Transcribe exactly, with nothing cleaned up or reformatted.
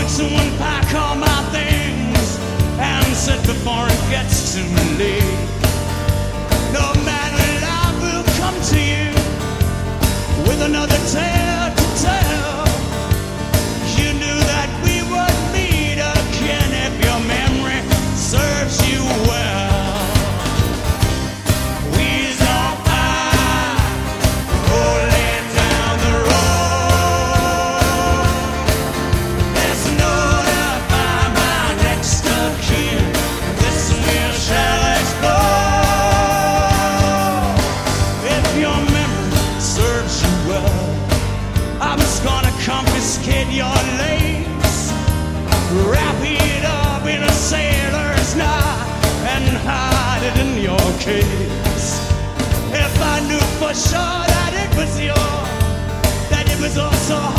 someone pack all my things and sit before it gets too late. No man alive will come to you with another tale to tell. You knew that we would meet again if your memory serves you well. Confiscate your lace, wrap it up in a sailor's knot, and hide it in your case. If I knew for sure that it was yours, that it was also